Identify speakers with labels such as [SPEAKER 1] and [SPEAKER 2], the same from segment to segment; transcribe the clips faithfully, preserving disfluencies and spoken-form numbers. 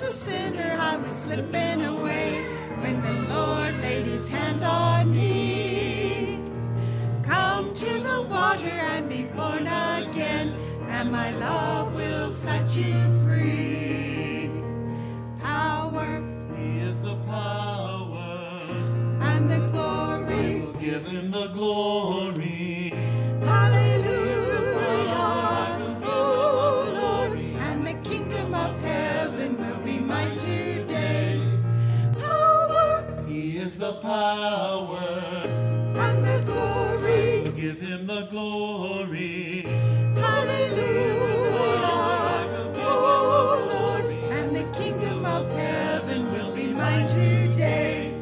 [SPEAKER 1] a sinner, I was slipping away when the Lord laid his hand on me. Come to the water and be born again, and my love will set you free. Power,
[SPEAKER 2] he is the power,
[SPEAKER 1] and the glory,
[SPEAKER 2] we'll give him the glory.
[SPEAKER 1] Hallelujah, oh Lord, and the kingdom of heaven will be mine today. Power,
[SPEAKER 2] He is the power,
[SPEAKER 1] and the glory,
[SPEAKER 2] we'll give him the glory.
[SPEAKER 1] hallelujah, oh Lord, and the kingdom of heaven will be mine today.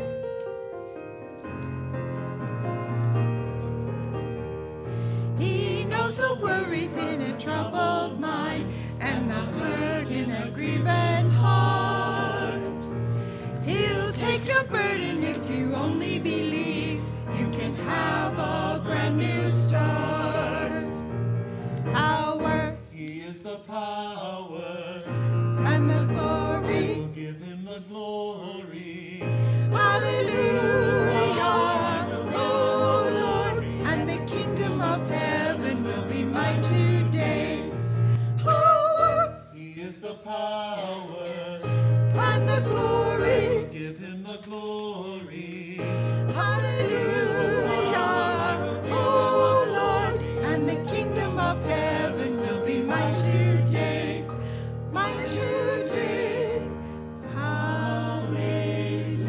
[SPEAKER 1] He knows the worries in a troubled mind and the hurt in a grieving heart. He'll take your burden if you only believe. You can have a brand new start. Power,
[SPEAKER 2] He is the power,
[SPEAKER 1] and the glory,
[SPEAKER 2] we'll give him the glory.
[SPEAKER 1] hallelujah, oh Lord, and the kingdom of heaven will be mine today. Power,
[SPEAKER 2] He is the power,
[SPEAKER 1] and the glory,
[SPEAKER 2] give him the glory.
[SPEAKER 1] hallelujah, oh Lord, and the kingdom of heaven will be mine today, mine today, hallelujah.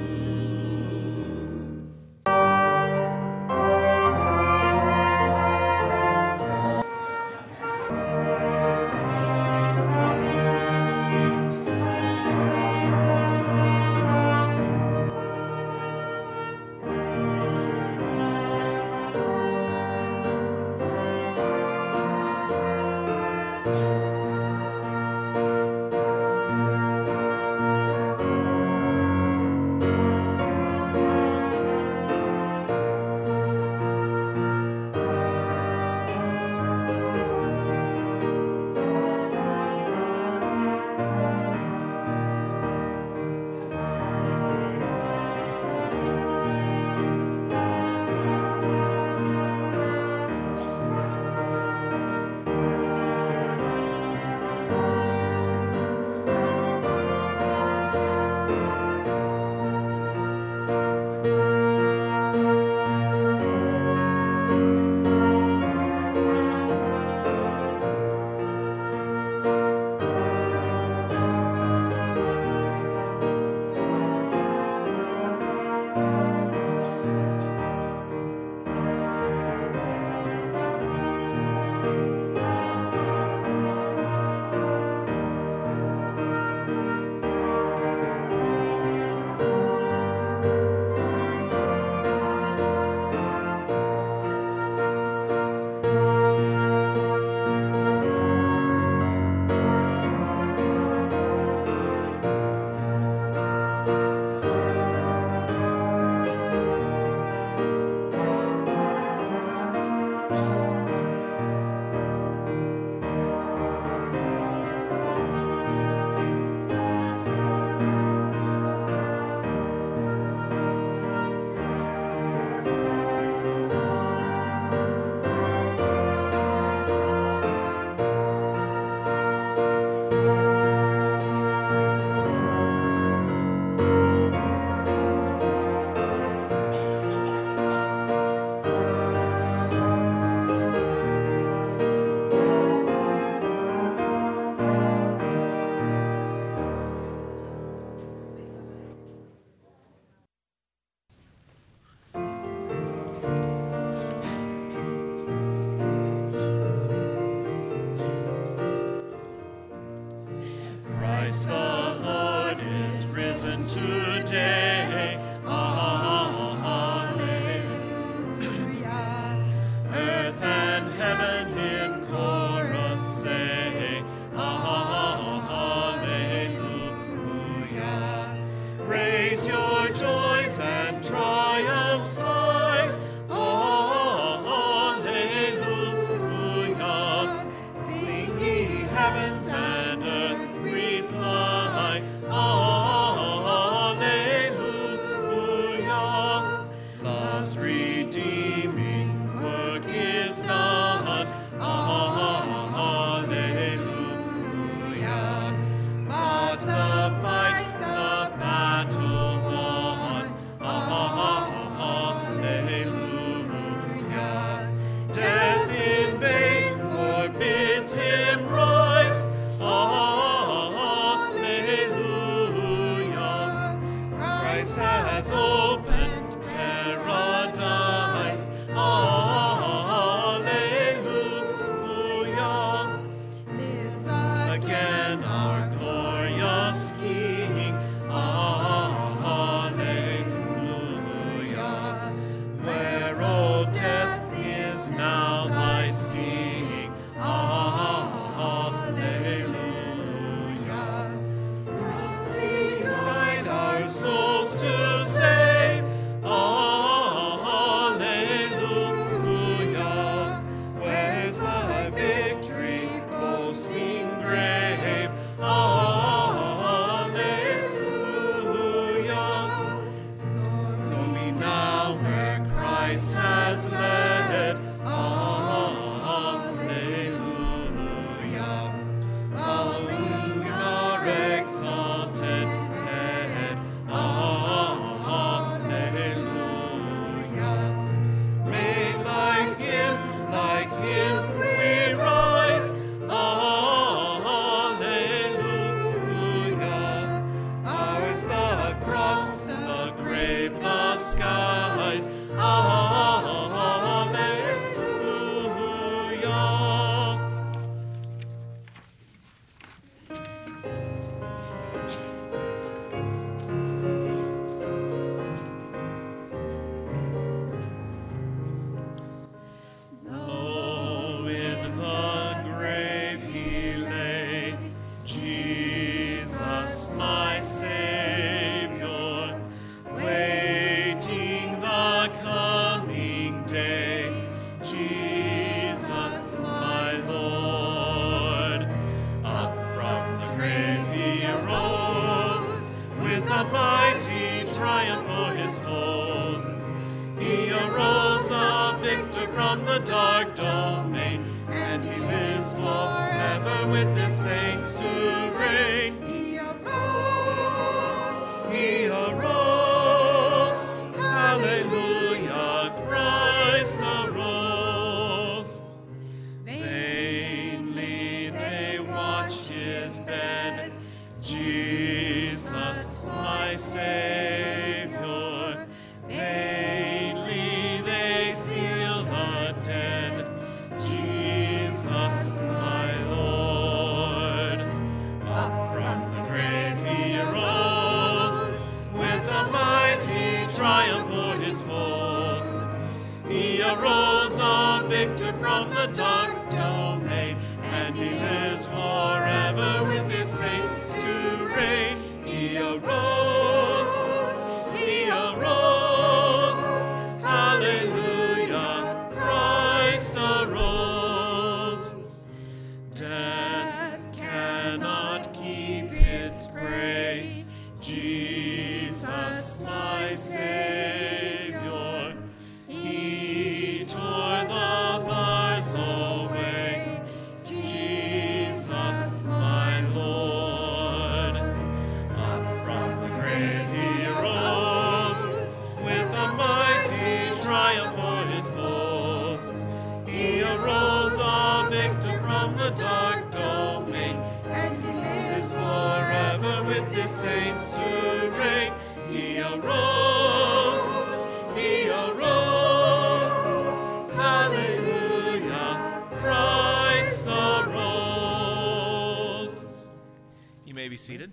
[SPEAKER 2] Christ the Lord is risen today. Alleluia. Earth and heaven in chorus say, Alleluia. Raise your joys and triumphs high. Alleluia. Sing ye heavens and earth reply. with the saints to reign.
[SPEAKER 1] He arose.
[SPEAKER 2] He arose. Hallelujah, Christ arose. Vainly they watch his bed, Jesus, my Savior. Vainly they seal the dead, Jesus, my Lord. Up from the grave he arose, with a mighty triumph for his foes. He arose a victor from the dark domain, and he lives forever with his saints to reign. He arose, he arose, hallelujah, Christ arose. Death cannot keep its prey, Jesus, my Savior. He tore the bars away, Jesus, my Lord. Up from the grave he arose, with a mighty triumph for his foes. He arose a victor from the dark domain, and he lives forever with his saints to reign. He arose, he arose, hallelujah, Christ arose. You may be seated.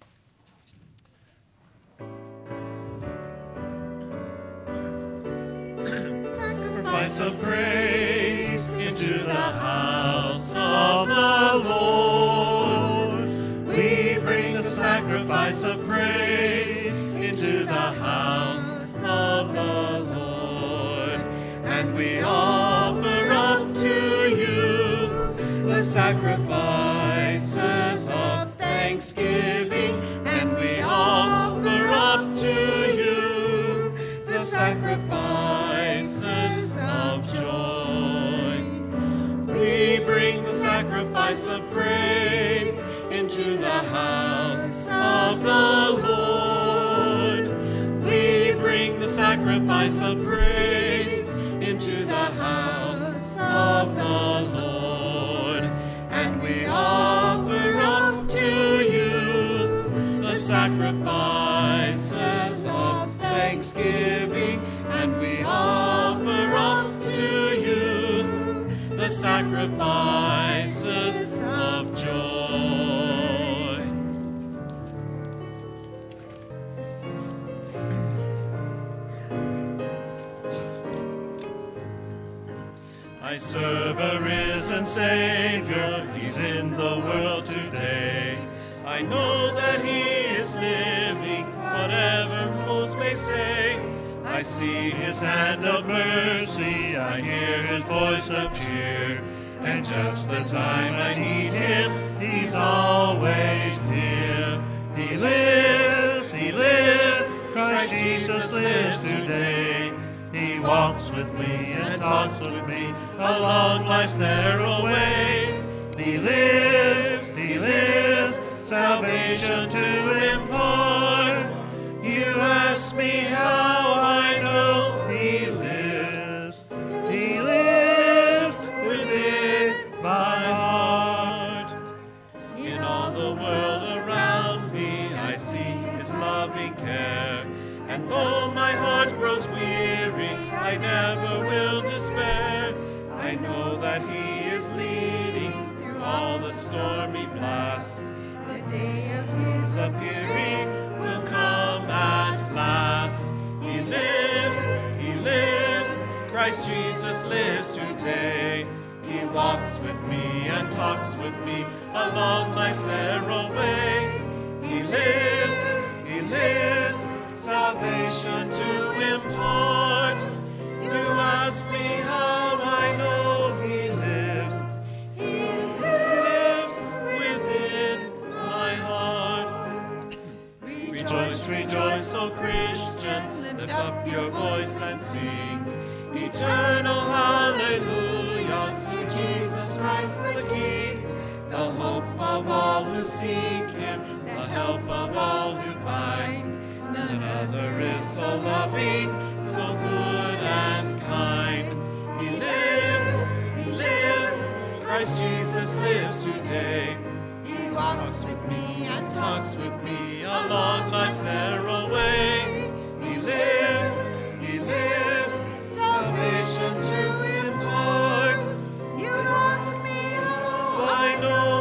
[SPEAKER 2] Sacrifice of praise into the house of the Lord. We bring the sacrifice of praise into the house of the Lord. And we offer up to you the sacrifices of thanksgiving. And we offer up to you the sacrifices of joy. We bring the sacrifice of praise into the house of the Lord. We bring the sacrifice of praise into the house of the Lord. And we offer up to you the sacrifices of thanksgiving. And we offer up to you the sacrifices of joy. I serve a risen Savior, he's in the world today. I know that he is living, whatever fools may say. I see his hand of mercy, I hear his voice of cheer. And just the time I need him, he's always here. He lives, he lives, Christ Jesus lives today. He walks with me and talks with me along life's narrow ways. He lives, he lives, salvation to impart. You ask me how I know he lives. He lives within my heart. In all the world around me, I see his loving care. And though my heart grows weary, I never will despair. I know that he is leading through all the stormy blasts. The day of his appearing will come at last. He lives, he lives, Christ Jesus lives today. He walks with me and talks with me along life's narrow way. He lives, he lives, salvation to impart. You ask me how I know he lives. He lives within my heart. Rejoice, rejoice, O Christian, lift up your voice and sing eternal hallelujahs to Jesus Christ the King, the hope seek him, the help of all who find. None other is so loving, so good and kind. He lives, he lives, Christ Jesus lives today.
[SPEAKER 1] He walks with me and
[SPEAKER 2] Talks with me along life's narrow way. He lives, he lives, salvation to impart.
[SPEAKER 1] You ask me how
[SPEAKER 2] I know